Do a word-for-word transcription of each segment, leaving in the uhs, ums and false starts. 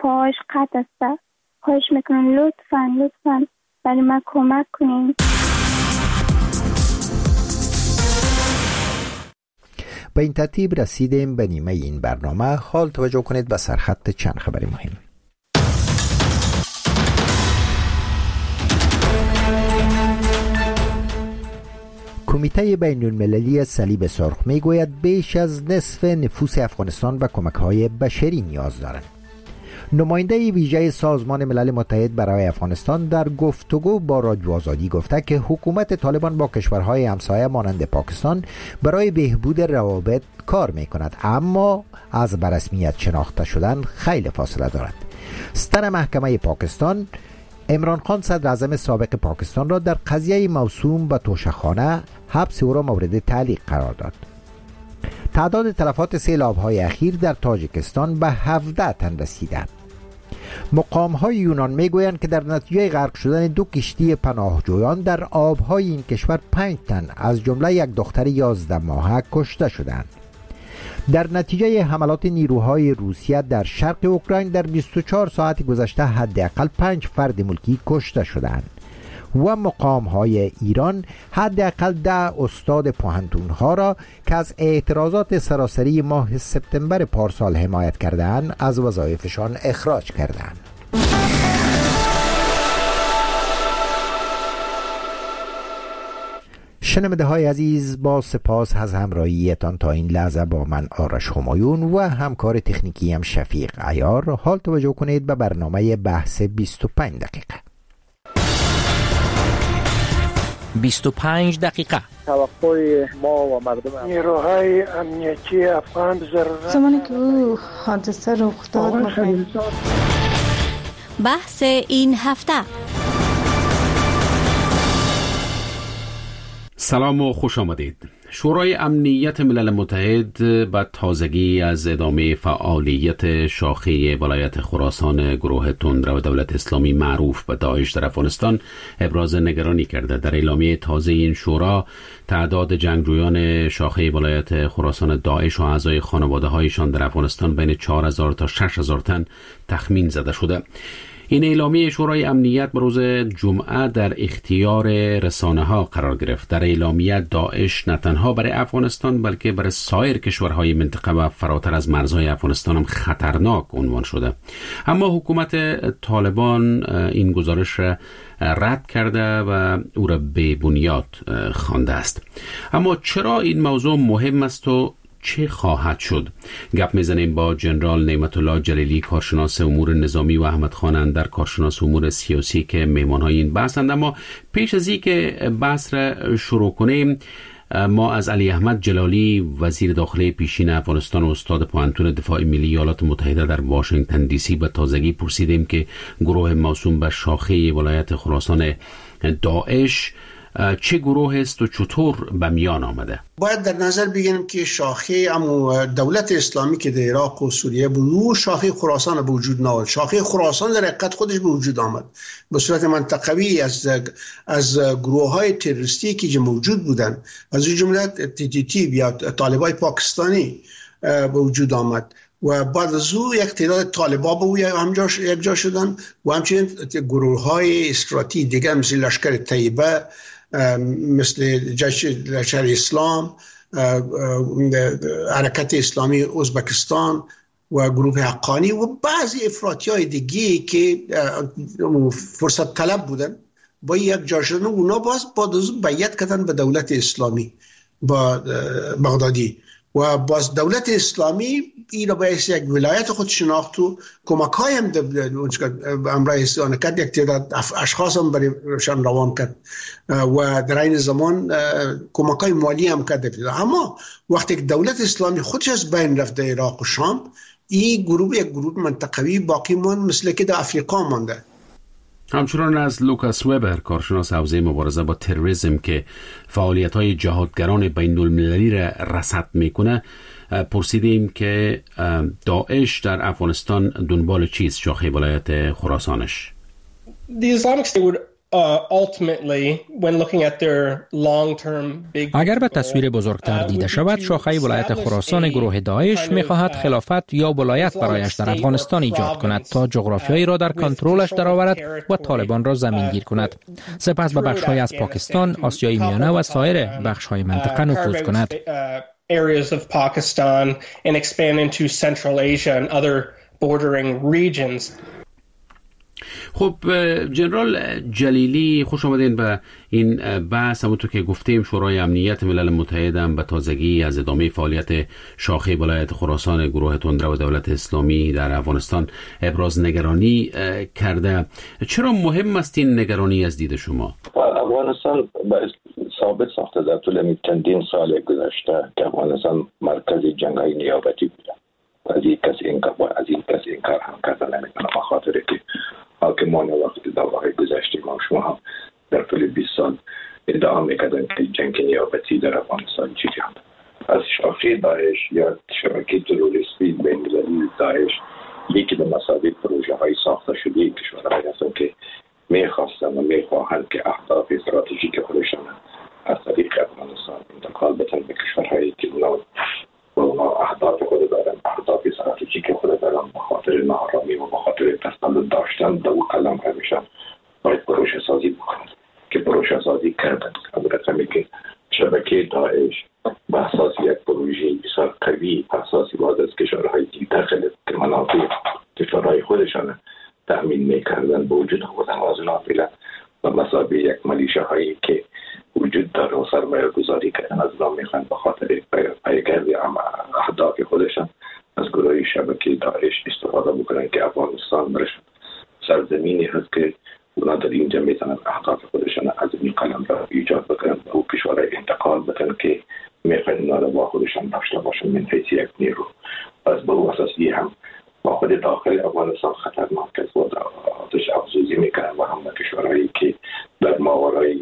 پاهاش قطع است. خواهش میکنم لطفاً لطفاً برای من کمک کنین. به این ترتیب رسیدیم به نیمه این برنامه. حال توجه کنید به سرخط چند خبر مهم. کمیته بین المللی صلیب سرخ میگوید بیش از نصف نفوس افغانستان به کمک‌های بشری نیاز دارند. نماینده ویژه سازمان ملل متحد برای افغانستان در گفتگو با رادیو آزادی گفته که حکومت طالبان با کشورهای همسایه مانند پاکستان برای بهبود روابط کار میکند، اما از به رسمیت شناخته شدن خیلی فاصله دارد. ستر محکمه پاکستان عمران خان صدر اعظم سابق پاکستان را در قضیه موسوم به توشه‌خانه حبس او را مورد تعلیق قرار داد. تعداد تلفات سیلاب‌های اخیر در تاجیکستان به هفده تن رسیده. مقام‌های یونان میگویند که در نتیجه غرق شدن دو کشتی پناهجویان در آب‌های این کشور پنج تن از جمله یک دختر یازده ماهه کشته شدند. در نتیجه حملات نیروهای روسیه در شرق اوکراین در بیست و چهار ساعت گذشته حداقل پنج فرد ملکی کشته شدند و مقام‌های ایران حداقل ده استاد پوهنتون‌ها را که از اعتراضات سراسری ماه سپتامبر پارسال حمایت کردند از وظایفشان اخراج کردند. شنونده های عزیز، با سپاس از همراهیتان تا این لحظه با من آرش همایون و همکار تکنیکی هم شفیق عیار. حال توجه کنید به برنامه بحث بیست و پنج دقیقه. بیست و پنج دقیقه. توقع ما و مردم نیروهای امنیتی افغان ضرورت زمانی که او حادثه رخ داد می‌خواهیم بحث این هفته. سلام و خوش آمدید. شورای امنیت ملل متحد به تازگی از ادامه فعالیت شاخه ولایت خراسان گروه تندرو دولت اسلامی معروف به داعش در افغانستان ابراز نگرانی کرده. در اعلامیه تازه این شورا تعداد جنگجویان شاخه ولایت خراسان داعش و اعضای خانواده‌هایشان در افغانستان بین چهار هزار تا شش هزار تن تخمین زده شده. این اعلامیه شورای امنیت به روز جمعه در اختیار رسانه‌ها قرار گرفت. در اعلامیه داعش نه تنها برای افغانستان بلکه برای سایر کشورهای منطقه و فراتر از مرزهای افغانستان هم خطرناک عنوان شده. اما حکومت طالبان این گزارش را رد کرده و او را بی بنیاد خوانده است. اما چرا این موضوع مهم است و چه خواهد شد؟ گپ میزنیم با جنرال نعمت الله جلیلی، کارشناس امور نظامی، و احمد خان اندر، کارشناس امور سیاسی که میهمانهای این بحثند. اما پیش از اینکه بحث را شروع کنیم، ما از علی احمد جلالی وزیر داخلی پیشین افغانستان و استاد پوهنتون دفاع ملی ایالات متحده در واشنگتن دی سی به تازگی پرسیدیم که گروه موسوم به شاخه ولایت خراسان داعش چه گروه است و چطور به میان آمده؟ باید در نظر بگیریم که شاخه امو دولت اسلامی که در عراق و سوریه بود، شاخه خراسان به وجود نآمد. شاخه خراسان در حقیقت خودش به وجود آمد به صورت منطقوی از از گروه‌های تروریستی که موجود بودند، از جمله تی تی تی یا طالبای پاکستانی به وجود آمد و بعد از او یک تعداد طالبا به همجا یک جا شدن و همچنین گروه‌های استراتژی دیگر مثل لشکر طیبه، مثل جیش لشکر اسلام، حرکت اسلامی ازبکستان و گروه حقانی و بعضی افراطی های دیگی که فرصت طلب بودن با یک جا شدن. اونا باز بعد از بیعت کردن به دولت اسلامی با بغدادی و باز دولت اسلامی این را به یک ولایت خود شناخت و کمک های هم امرای استعانه کرد. یک تعداد اشخاص هم برایشان روان کرد و در این زمان کمک های مالی هم کرد. اما وقتی که دولت اسلامی خودش از بین رفت در عراق و شام، این گروه یک گروه منطقوی باقی ماند، مثل که در افریقا مانده. همچنان از لوکاس وبر، کارشناس حوزه مبارزه با تروریسم که فعالیت‌های جهادگران بین‌المللی را رصد میکنه، پرسیدیم که داعش در افغانستان دنبال چیست؟ شاخه ولایت خراسانش. The Islamic State would اگر به تصویر بزرگتر دیده شود، شاخه ولایت خراسان گروه داعش می‌خواهد خلافت یا ولایت برایش در افغانستان ایجاد کند تا جغرافیایی را در کنترلش درآورد و طالبان را زمینگیر کند. سپس به بخش‌های از پاکستان، آسیای میانه و سایر بخش‌های منطقه نفوذ کند. areas of Pakistan and expand into Central Asia and other bordering regions. خب جنرال جلیلی، خوش آمدین به این بحث. همونطور که گفتیم شورای امنیت ملل متحد هم به تازگی از ادامه فعالیت شاخه ولایت خراسان گروه تندرو دولت اسلامی در افغانستان ابراز نگرانی کرده. چرا مهم است این نگرانی از دید شما؟ افغانستان ثابت ساخته در طول چندین سال گذشته که افغانستان مرکز جنگ‌های نیابتی بوده. از این کس این کار از این کس این کار هم کردن نمی‌کنه، به خاطر که حاکمان وقتی دوره‌های گذشته ما شما هم در طول بیست سال ادعا می‌کردن که جنگ نیابتی در افغانستان جریان از شاخه داعش یا شبکه تروریستی بین‌المللی داعش یکی به مسابقه پروژه‌های ساخته شده کشورهایی هستند که می‌خواستن و می‌خواهند که اهداف استراتژیک خودشان از طریق افغانستان انتقال بدن به کشورهایی که اونا و اونا اهداف خود دارن، اهداف استراتژیک خود دارن، به خاطر ناآرامی و به خاطر تسلط داشتن دو قلم همیشن باید پروژه سازی بکنند که پروژه سازی کردن. البته که شبکه داعش به اساس یک پروژه بسیار قوی اساسی باز از کشورهای داخل که منافع کشورهای خودشان تأمین میکردن به وجود آوردن و از اونا فعلا و مسابقه یک ملیشه هایی که وجود داره و سرمایه گذاری کردن از اونا میخوان به خاطر پیگرد اهداف خودشان از گروه شبکه داعش استفاده بکنن که افغانستان برش سرزمینی هست که اونا در اینجا میتونن اهداف خودشان از این قلم را ایجاد بکنن و او کشورهای انتقال بدن که میخوان اونا را با خودشان داشته باشن من حیث یک نیرو. از به او اساسی هم با خود داخل افغانستان خطرناک است و آتش افزوزی میکنن و هم کشورهایی که در ماورای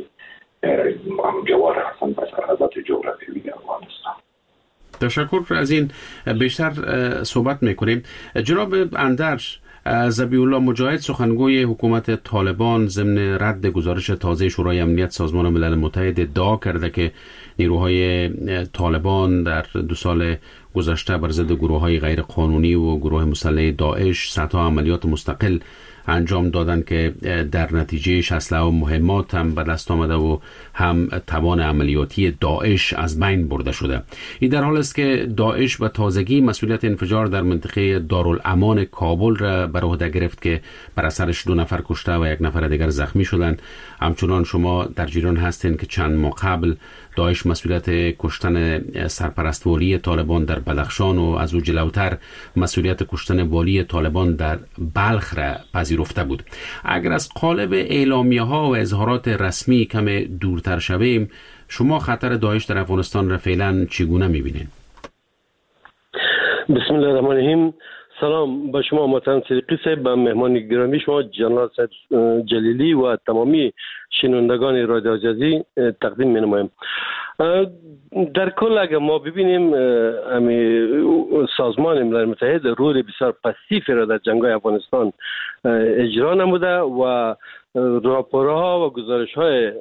همجوار هستند و سرحدات جغرافیایی افغانستان. تشکر. از این بیشتر صحبت میکنیم. جناب اندر ذبیح الله مجاهد، سخنگوی حکومت طالبان، ضمن رد گزارش تازه شورای امنیت سازمان ملل متحد ادعا کرده که نیروهای طالبان در دو سال گذشته بر ضد گروه‌های غیر قانونی و گروه مسلح داعش صدها عملیات مستقل انجام دادن که در نتیجهش اسلحه و مهمات هم به دست آمده و هم توان عملیاتی داعش از بین برده شده. این در حال است که داعش به تازگی مسئولیت انفجار در منطقه دارالامان کابل را بر عهده گرفت که بر اثرش دو نفر کشته و یک نفر دیگر زخمی شدند. همچنان شما در جریان هستین که چند ماه قبل داعش مسئولیت کشتن سرپرست والی طالبان در بدخشان و از او جلوتر مسئولیت کشتن والی طالبان در بلخ را پذیرفته بود. اگر از قالب اعلامیه ها و اظهارات رسمی کم دورتر شویم، شما خطر داعش در افغانستان را فعلا چگونه می‌بینید؟ بسم الله الرحمن الرحیم. سلام به شما محترم صدیقی صاحب، به مهمان گرامی شما جنرال جلیلی و تمامی شنوندگان رادیو آزادی تقدیم می‌نمایم. در کل اگر ما ببینیم سازمان ملل متحد رول بسیار پسیفی را در جنگ‌های افغانستان اجرا نموده و راپورها و گزارش‌های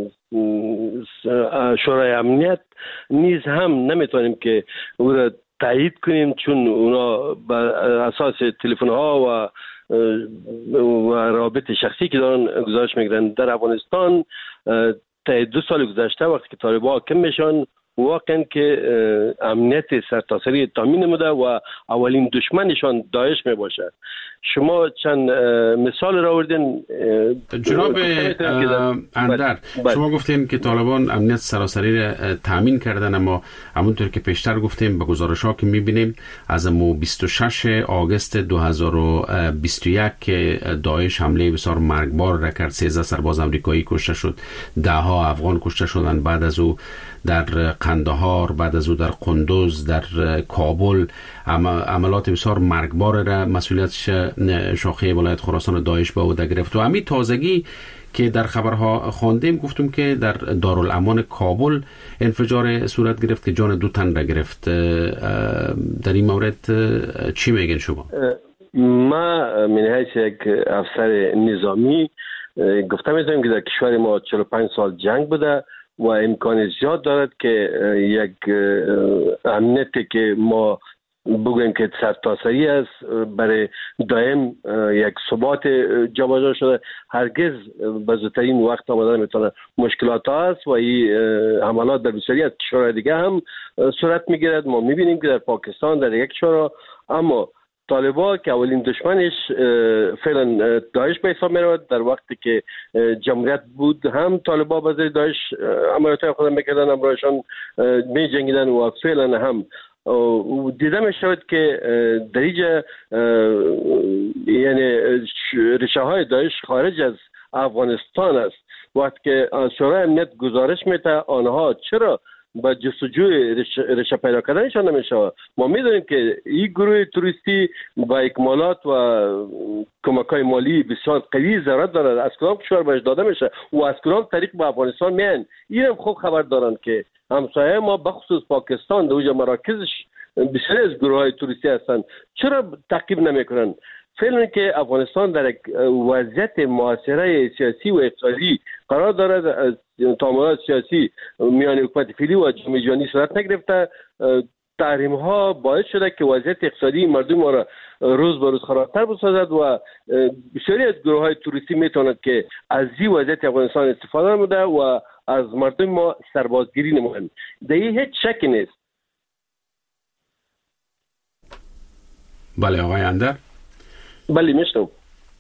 شورای امنیت نیز هم نمیتونیم که او را تایید کنیم، چون اونا بر اساس تلفن ها و و رابط شخصی که دارن گزارش میگیرن. در افغانستان تا دو سال گذشته وقتی که طالبان حاکم میشن واقعا که امنیت سرتاسری تامین نموده و اولین دشمنشان داعش می باشد. شما چند مثال را آوردین جناب اندر. شما گفتین که طالبان امنیت سراسری را تامین کردن، اما همونطور که پیشتر گفتیم به گزارش ها که میبینیم از مو بیست و شش آگوست دو هزار و بیست و یک که داعش حمله بسیار مرگبار را کرد، سیزده سرباز امریکایی کشته شد، ده ها افغان کشته شدند. بعد از او در قندهار، بعد از او در قندوز، در کابل عملات بسیار مرگبار را مسئولیت شاخه ولایت خراسان داعش به عهده گرفت. و همین تازگی که در خبرها خواندیم گفتم که در دارالامان کابل انفجار صورت گرفت که جان دو تن را گرفت. در این مورد چی میگن شما؟ ما من حیث یک افسر نظامی گفته میتونیم که در کشور ما چهل و پنج سال جنگ بوده و امکان زیاد دارد که یک امنیتی که ما بگویم که سرتاسری است برای دائم یک ثبات جابجا شده هرگز به زودترین وقت آمدن میتونه مشکلات است و این حملات در بسیاری از کشورهای دیگه هم صورت میگیرد. ما میبینیم که در پاکستان در یک کشور، اما طالبان که اولین دشمنش فعلا داعش به حساب میرود، در وقتی که جمهوریت بود هم طالبان با ضد داعش عملیات خود میکردن، امرایشان می جنگیدن و فعلا هم دیده می شود که در اینجا یعنی ریشه های داعش خارج از افغانستان است. وقتی که شورای امنیت گزارش میده آنها چرا با جستجوی ریشه پیدا کردنشان نمیشه. ما میدونیم که این گروه توریستی با اکمالات و کمک‌های مالی بسیار قوی ضرورت دارد، از کدام کشور بهش داده میشه و از کدام طریق به افغانستان میان. اینم خوب خبر دارن که همسایه ما بخصوص پاکستان در اونجا مراکزش بسیاری از گروه‌های توریستی هستند، چرا تعقیب نمیکنن؟ فعلا که افغانستان در یک وضعیت معاصره سیاسی و اقتصادی قرار دارد، تعاملات سیاسی میان حکومت فعلی و جامعه جهانی صورت نگرفته، تحریم ها باعث شده که وضعیت اقتصادی مردم ما را روز به روز خرابتر بسازد و بسیاری از گروه های توریستی میتواند که از این وضعیت افغانستان استفاده نموده و از مردم ما سربازگیری نموند. در این هیچ شکی نیست. بله آقای اندر. بله میشتم.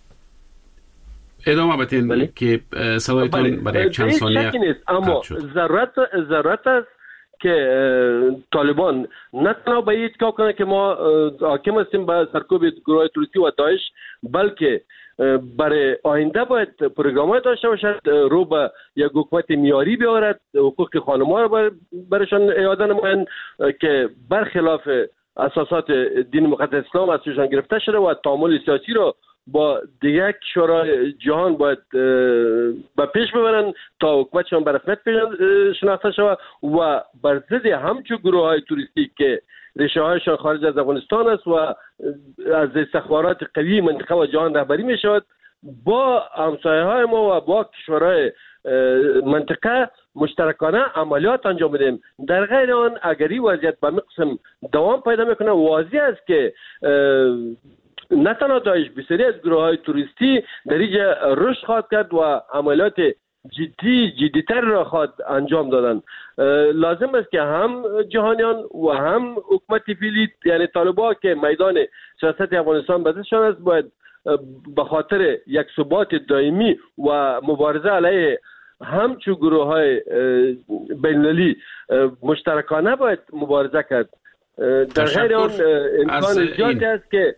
ادامه بدین بله. که صدایتان برای یک چند ثانیه اما ضرورت ضرورت است که طالبان نه تنها به این اتکا کنه که ما حاکم هستیم به سرکوب گروه توریستی و داعش، بلکه برای آینده باید پروگرام‌های داشته باشد رو به یک حکومت معیاری بیاورد، حقوق خانم‌ها رو برشان اعاده نمایند که برخلاف اساسات دین مقدس اسلام از سوشان گرفته شده و تعامل سیاسی رو با دیگر کشورهای جهان باید به پیش ببرن تا حکومتشان به رسمیت شناخته شود و بر ضد همچون گروه های توریستی که ریشه هایشان خارج از افغانستان است و از استخبارات قوی منطقه و جهان رهبری می شود، با همسایه های ما و با کشورهای منطقه مشترکانه عملیات انجام بدیم. در غیر آن اگر این وضعیت به مقسم دوام پیدا میکنه، واضح است که نه تنها داعش بسیاری از گروه های توریستی در اینجا رشد خواهد کرد و عملیات جدی جدیتر را خواهد انجام دادن. لازم است که هم جهانیان و هم حکومت فعلی یعنی طالبان که میدان سیاست افغانستان به دستشان است باید به خاطر یک ثبات دائمی و مبارزه علیه همچون گروه های بین‌المللی مشترکانه باید مبارزه کرد. در غیر آن امکان زیادی است که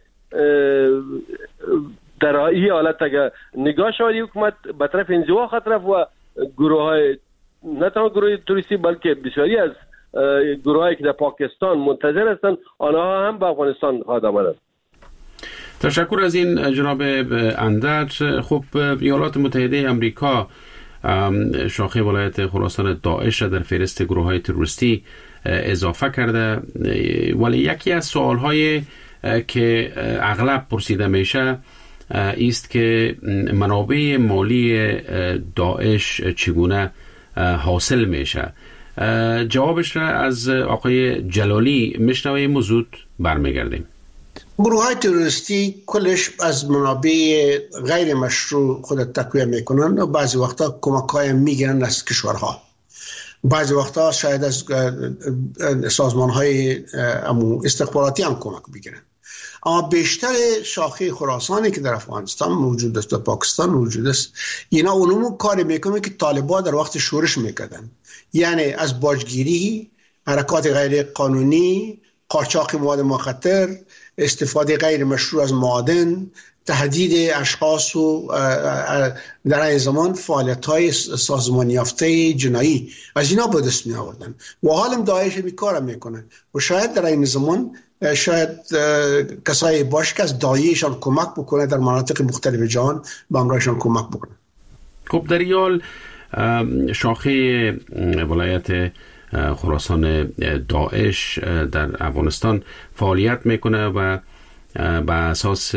در این حالت اگر نگاه شود حکومت به طرف انزوا خواهد رفت و گروه های نه تنها گروه توریستی بلکه بسیاری از گروه هایی که در پاکستان منتظر هستند آنها هم به افغانستان خواهد آمدند. تشکر از این جناب اندر. خب ایالات متحده امریکا شاخه ولایت خراسان داعش را در فهرست گروه های تروریستی اضافه کرده، ولی یکی از سوال های که اغلب پرسیده میشه است که منابع مالی داعش چگونه حاصل میشه. جوابش را از آقای جلالی میشنویم و زود برمیگردیم. گروه های تروریستی کلش از منابع غیر مشروع خود تقویه میکنن و بعضی وقتا کمک های میگیرن از کشورها، بعضی وقتا شاید از سازمان های استخباراتی هم کمک بگیرن. اما بیشتر شاخه خراسانی که در افغانستان موجود است و پاکستان موجود است، اینا اونمو کاری میکنه که طالبان در وقت شورش میکردن، یعنی از باجگیری، حرکات غیر قانونی، قاچاق مواد مخدر، استفاده غیر مشروع از معادن، تهدید اشخاص و در این زمان فعالیت‌های سازمان یافته جنایی از اینا به دست می آوردن و حالا داعش بیکار میکنن و شاید در این زمان شاید کسایی باشه که از داعششان کمک بکنه در مناطق مختلف جهان به امرایشان کمک بکنه. خب در یال شاخه ولایت خراسان داعش در افغانستان فعالیت میکنه و بر اساس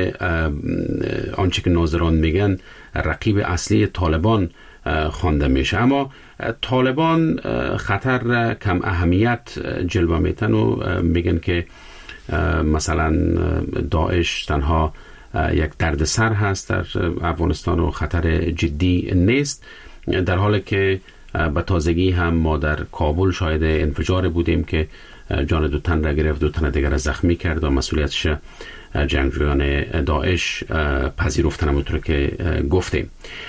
آنچه که ناظران میگن رقیب اصلی طالبان خوانده میشه. اما طالبان خطر کم اهمیت جلوه میتن و میگن که مثلا داعش تنها یک دردسر هست در افغانستان و خطر جدی نیست، در حالی که به تازگی هم ما در کابل شاهد انفجار بودیم که جان دو تن را گرفت، دو تن دیگر را زخمی کرد و مسئولیتش جنگجویان داعش پذیرفتن همونطور که گفتیم.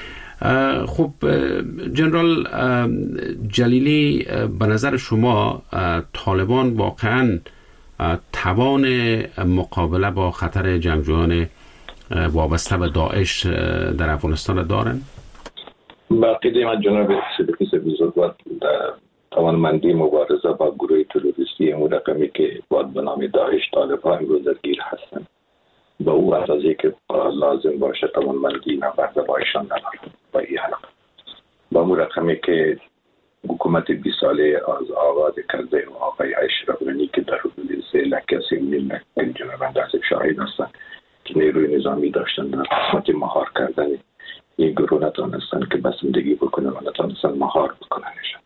خب جنرال جلیلی، به نظر شما طالبان واقعاً توان مقابله با خطر جنگجویان وابسته به داعش در افغانستان را دارن؟ باقی من جناب صدیقی بزرگوار توانمندی مبارزه با گروه تروریستی مرقمی که باید به نام داعش طالبان امروز درگیر هستند با او اندازه که لازم باشه توانمندی نبرده با ایشان ندارد. با این حلقه با مرقمی که حکومت بیست ساله از آغاز کرده و آقای اشرف غنی که در حدود سه لکه سی میلیون جناب اندازه شاهد هستند که نیروی نظامی داشتن در قسمت مهار کردن این گروه نتانستن که بسندگی بکنن و نتانستن مهار بکننشن.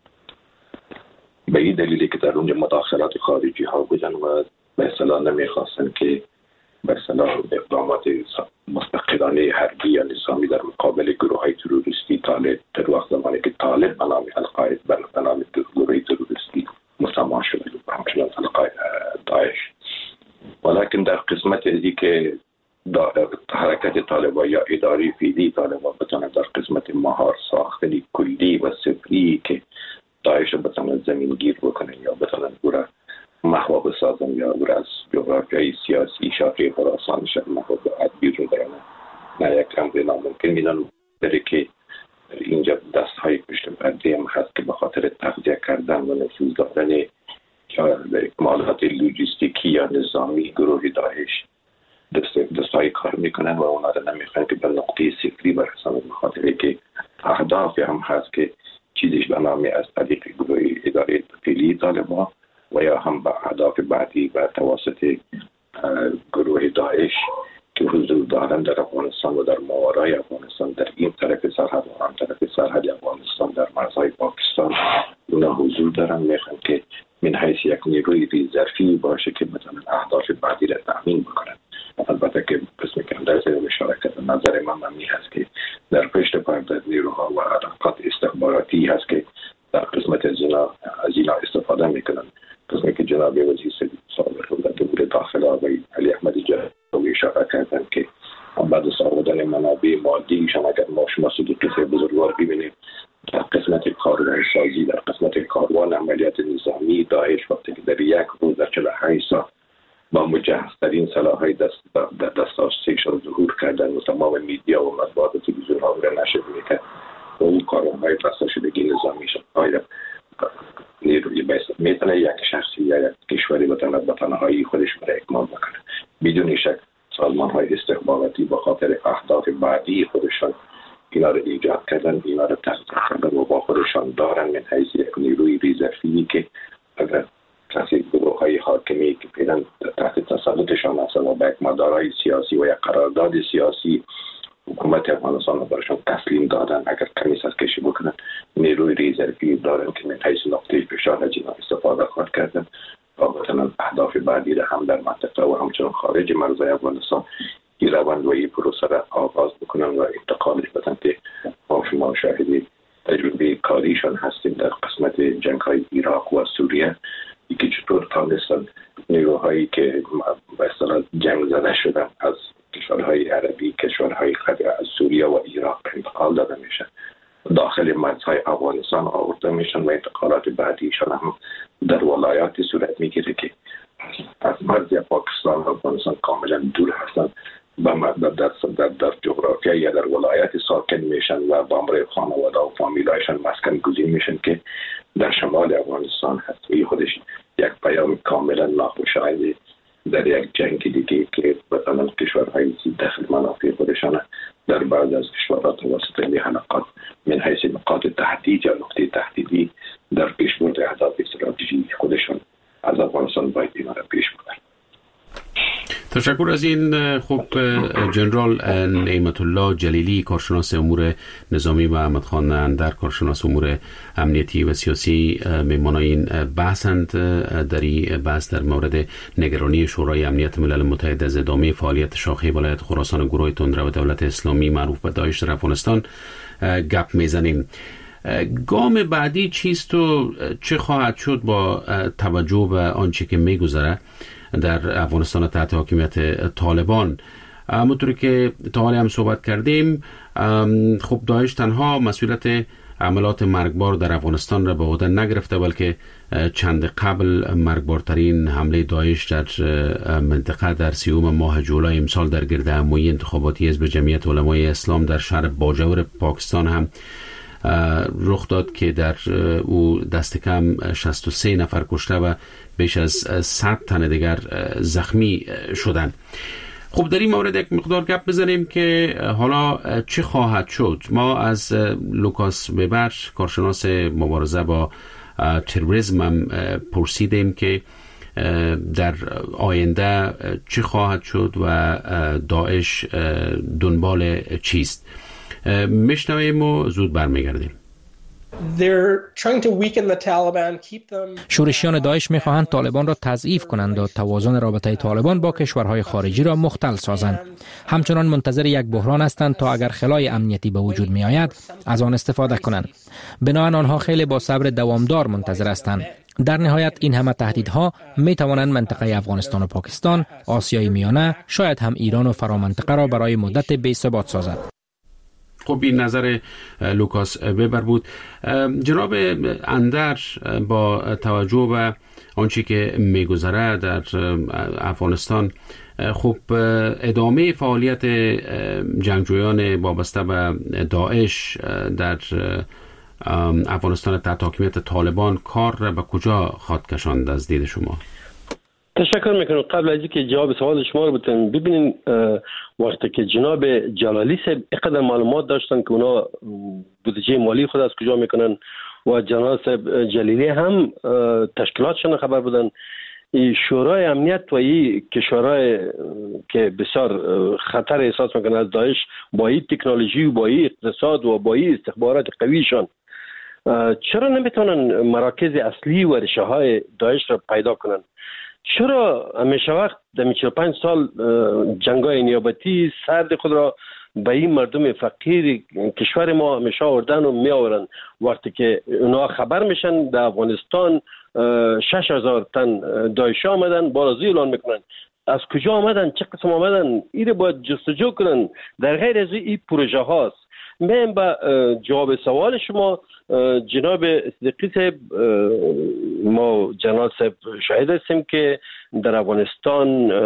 به این دلیلی که در اونجا مداخلات خارجی ها بودن و به اصطلاح نمیخواستن که به اصطلاح اقدامات مستقلانه حربی یا نظامی در مقابل گروه های تروریستی طالب در وقت زمانی که طالب به نام القاعده به نام گروه تروریستی مسما شده و همچنان القاعده داعش. ولیکن در قسمت ازی که حرکت طالبان یا اداری فیدی طالبان بتانه در قسمت مهار ساختنی کلی و سفری که داعش بتانه زمین گیر بکنه یا بتانه برای محو بسازن یا برای از جغرافیای سیاسی شاقی خراسان شد محو باید بیرون برانه نه یک امر ناممکن میدن بره که اینجا دست های پشت پرده هم هست که به خاطر تغذیه کردن و نفوذ دادن یا اکمالات لوجستیکی یا نظامی گروه داعش دست دستای کار میکنن و اونا رو نمیخوان که به نقطه صفری برسن، به خاطر که اهداف هم هست که چیزیش به نام از طریق گروه اداره فعلی طالبان و یا هم به اهداف بعدی به توسط گروه داعش که حضور دارن در افغانستان و در ماورای افغانستان، در این طرف سرحد و آن طرف سرحد افغانستان، در مرزهای پاکستان اونا حضور دارن، میخوان که من حیث یک نیروی ریزرفی باشه که بتونن اهداف بعدی را تامین بکنن. البته که قسم که در زیر مشارکت نظر من ممی هست که در پشت پرده نیروها و علاقات استخباراتی هست که در قسمت از اینا استفاده میکنن. قسمی که جناب وزیر سابق دولت داخل آقای علی احمد جلالی اشاره کردن که بعد از آوردن منابع مادیشان اگر ما شما صدیقی بزرگوار ببینیم در قسمت کاروان سازی، در قسمت کاروان عملیات نظامی داعش وقتی که در یک روز در چهل و هشت ساعت با مجهزترین سلاح‌های دست در دسترسیشان ظهور کردن و تمام میدیا و مطبوعات و تلویزیون‌ها را نشر می‌کرد و اون کاروان‌های بسازشدگی نظامیشان آیا نیروی بیست میتونه یک شخصی یا یک کشوری بتونه به تنهایی خودش را اکمال بکنه. بدون شک سازمان‌های استخباراتی به خاطر اهداف بعدی خودشان اینا رو ایجاد کردن، اینا رو تغذیه کردن و با خودشان دارن من حیث یک نیروی ریزرفی که اگر کسی گروه‌های حاکمی که پیدن تحت تسلطشان هستن و به یک مدارای سیاسی و یک قرارداد سیاسی حکومت افغانستان رو برشان تسلیم دادن، اگر کمی سرکشی بکنن نیروی ریزرفی دارن که من حیث نقطه فشار از اینا استفاده خواهد کردن و بتونن اهداف بعدی را هم در منطقه و همچنان خارج مرزهای افغانستان این روند و این پروسه را آغاز بکنن و انتقالش بدن که ما شما شاهدی تجربه کاریشان هستیم در قسمت جنگ‌های عراق و سوریه، که چطور تانستن نیروهایی که به اصطلاح جنگ زده شدن از کشورهای عربی، کشورهای خلیج از سوریه و عراق انتقال داده میشن داخل مرزهای افغانستان آورده میشن و انتقالات بعدیشان هم در ولایات صورت میگیره که از مرز پاکستان و افغانستان کاملا دور هستن در, در, در, در جغرافیا یا در ولایت ساکن میشن و با امر خانواده و فامیلایشان مسکن گزین میشن که در شمال افغانستان هست. این خودش یک پیام کاملا ناخوشایند در یک جنگ دیگه که مثلا کشورهای داخل منافع خودشان در بعض از کشورها توسط این حلقات من حیث نقاط تهدید یا نقطه تهدیدی در پیشبرد اهداف استراتژیک خودشان از افغانستان باید اینا را پیش بردن. تشکر از این. خب جنرال نعمت الله جلیلی کارشناس امور نظامی و احمد خان اندر کارشناس امور امنیتی و سیاسی میمانای این بحثند. در این بحث در مورد نگرانی شورای امنیت ملل متحد از ادامه فعالیت شاخه ولایت خراسان گروه تندره و دولت اسلامی معروف به داعش در افغانستان گپ میزنیم. گام بعدی چیست و چه خواهد شد با توجه به آنچه که میگذره در افغانستان تحت حاکمیت طالبان؟ همونطوری که تا حالی هم صحبت کردیم، خب داعش تنها مسئولیت عملات مرگبار در افغانستان را به عهده نگرفته، بلکه چند قبل مرگبارترین حمله داعش در منطقه در سیوم ماه جولای امسال در گرد همایی انتخاباتی حزب جمعیت علمای اسلام در شهر باجور پاکستان هم رخ داد که در او دست کم شصت و سه نفر کشته و بیش از صد تن دیگر زخمی شدند. خب در این مورد یک مقدار گپ بزنیم که حالا چه خواهد شد. ما از لوکاس وبر کارشناس مبارزه با تروریسم هم پرسیدیم که در آینده چه خواهد شد و داعش دنبال چیست. میشنویم و زود برمیگردیم. شورشیان داعش می‌خواهند طالبان را تضعیف کنند و توازن رابطه طالبان با کشورهای خارجی را مختل سازند. همچنان منتظر یک بحران هستند تا اگر خلای امنیتی به وجود می آید از آن استفاده کنند. بنابراین آنها خیلی با صبر دوامدار منتظر هستند. در نهایت این همه تهدیدها می توانند منطقه افغانستان و پاکستان، آسیای میانه، شاید هم ایران و فرامنطقه را برای مدت بی ثبات سازد. خب این نظر لوکاس وبر بود. جناب اندر، با توجه به آنچه که میگذره در افغانستان، خب ادامه فعالیت جنگجویان وابسته به داعش در افغانستان تحت حاکمیت طالبان کار را به کجا خواهد کشاند از دید شما؟ تشکر میکنم. قبل از اینکه جواب سوال شما رو بدم، ببینین وقتی که جناب جلالی صاحب اینقدر معلومات داشتن که اونا بودجه مالی خود از کجا میکنن و جناب صاحب جلیلی هم تشکیلاتشون خبر بودن، شورای امنیت و این که شورای که بسیار خطر احساس میکنن از داعش با این تکنولوژی و با این اقتصاد و با این استخبارات قویشون، چرا نمیتونن مراکز اصلی و ریشه های داعش را پیدا کنن؟ چرا همیشه وقت در چهل و پنج سال جنگای نیابتی سرد خود را به این مردم فقیر کشور ما همیشه آوردن و می آورن؟ وقتی که اونا خبر میشن در افغانستان شش هزار تن داعشی آمدن، بارزی اعلان میکنن. از کجا آمدن؟ چه قسم آمدن؟ این باید جستجو کنن. در غیر از این پروژه هاست. من با جواب سوال شما جناب صدیقی صاحب، ما جناب صاحب شاهد هستیم که در افغانستان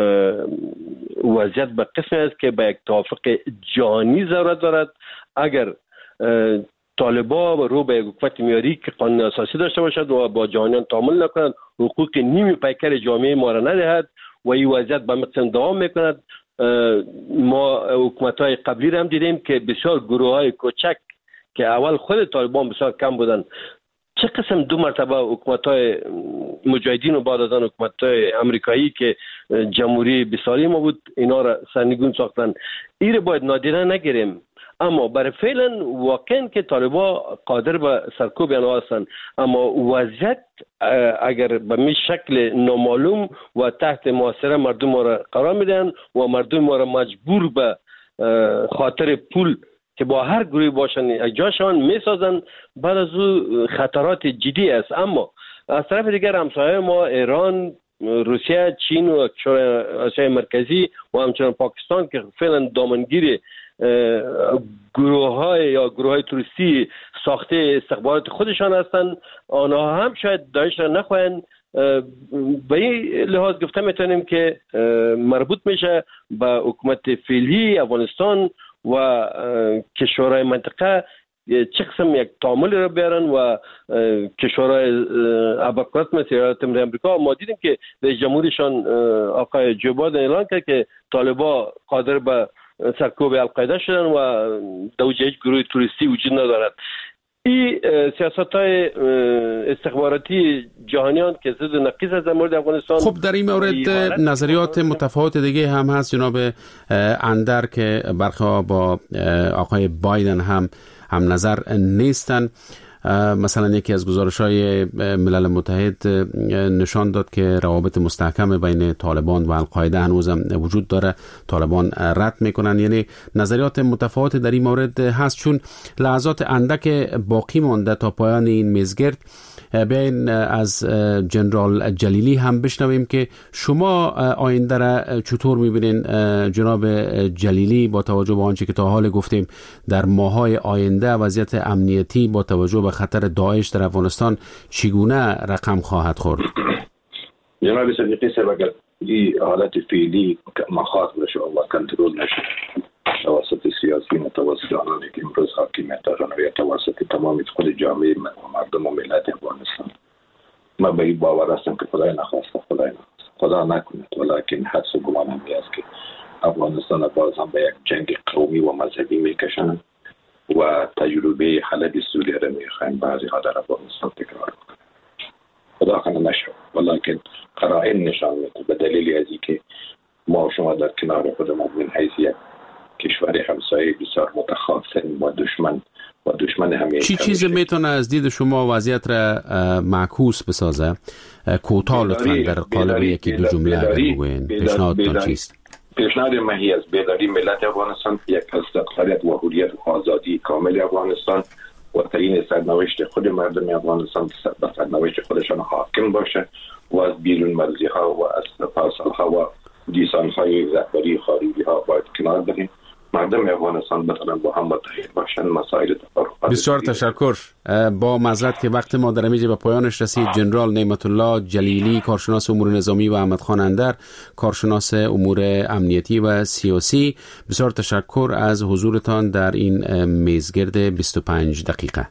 وضعیت به قسمی است که به یک توافق جهانی ضرورت دارد. اگر طالبان رو به یک حکومت میاری که قانون اساسی داشته باشد و با جهانیان تعامل نکند، حقوق نیمی پیکر جامعه ما را ندهد و این وضعیت به مقصد دوام میکند. ما حکومت‌های قبلی را هم دیدیم که بسیار گروه‌های کوچک که اول خود طالبان بسیار کم بودن، چه قسم دو مرتبه حکومت‌های مجاهدین و بعد از آن حکومت‌های امریکایی که جمهوری بیساری ما بود اینا را سرنگون ساختن. این را باید نادیده نگیریم. اما برای فعلا واقعا که طالبان قادر به سرکوب آنها هستند، اما وضعیت اگر به می شکل نامعلوم و تحت محاصره مردم ما را قرار میدن و مردم ما را مجبور به خاطر پول که با هر گروهی باشن یک جاشان میسازن، بعد از او خطرات جدی است. اما از طرف دیگر همسایه ما ایران، روسیه، چین و آسیای مرکزی و همچنان پاکستان که فعلا دامنگیر گروه های یا گروه های توریستی ساخته استخبارات خودشان هستند، آنها هم شاید داعش را نخواهند. به این لحاظ گفته میتونیم که مربوط میشه به حکومت فعلی افغانستان و کشورهای منطقه چه قسم یک تعامل را بیارن و کشورهای ابرقدرت مثل ایالات متحده آمریکا. ما دیدیم که رئیس جمهورشان آقای جو بایدن اعلان کرد که طالبان قادر به سرکوب القاعده شدن و در اونجا هیچ گروه توریستی وجود ندارد. این سیاست‌های استخباراتی جهانیان که ضد نقیض از در مورد افغانستان. خب در این مورد نظریات متفاوت دیگه هم هست جناب اندر که برخا با آقای بایدن هم هم نظر نیستن. مثلا یکی از گزارش‌های ملل متحد نشان داد که روابط مستحکم بین طالبان و القاعده هنوز وجود داره، طالبان رد میکنن. یعنی نظریات متفاوت در این مورد هست. چون لحظات اندک باقی مانده تا پایان این میزگرد، بیاین از جنرال جلیلی هم بشنویم که شما آینده را چطور میبینین جناب جلیلی، با توجه به آنچه که تا حال گفتیم در ماهای آینده وضعیت امنیتی با توجه به خطر داعش در افغانستان چگونه رقم خواهد خورد؟ جناب صدیقی صاحب، اگر این حالت فعلی مخاط بشه و کنترل نشه توسط سیاسیون، توسط آنانی که امروز حاکمیت دارن و توسط تمام خود جامعه مردم و ملت افغانستان، من به این باور هستم که خدای نخواسته خدای نخواسته خدا نکنه، ولیکن حدس و گمان هم است که افغانستان باز هم به یک جنگ قومی و مذهبی میکشن و تجربه حلب سوریه را میخوایم بعضی ها در افغانستان تکرار کنن. خدا کنه نشه، ولیکن قرائن نشان میده به دلیل از اینکه ما و شما در کنار خودمون من حیثیت کشور همسایه بسیار متخاصم و دشمن و دشمن همه چی چیز میتونه از دید شما وضعیت را معکوس بسازه؟ کوتاه لطفاً در قالب یکی دو جمله اگر بگوین. پیشنهادتان چیست؟ پیشنهاد مهی از بیداری ملت افغانستان، یک از استقلالیت و حریت و آزادی کامل افغانستان و تعیین سرنوشت خود مردم افغانستان به سرنوشت خودشان حاکم باشه و از بیرون مرزی ها و از پارسال ها و دیسان های رهبری خارجی ها باید کنار بریم. مردم افغانستان بتونن با هم متحد باشن. مسائل تفرقات. بسیار تشکر. با معذرت که وقت ما در اینجا به پایانش رسید، جنرال نعمت الله جلیلی، کارشناس امور نظامی، و احمد خان اندر، کارشناس امور امنیتی و سیاسی، بسیار تشکر از حضورتان در این میزگرد بیست و پنج دقیقه.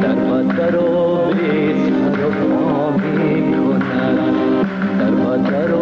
در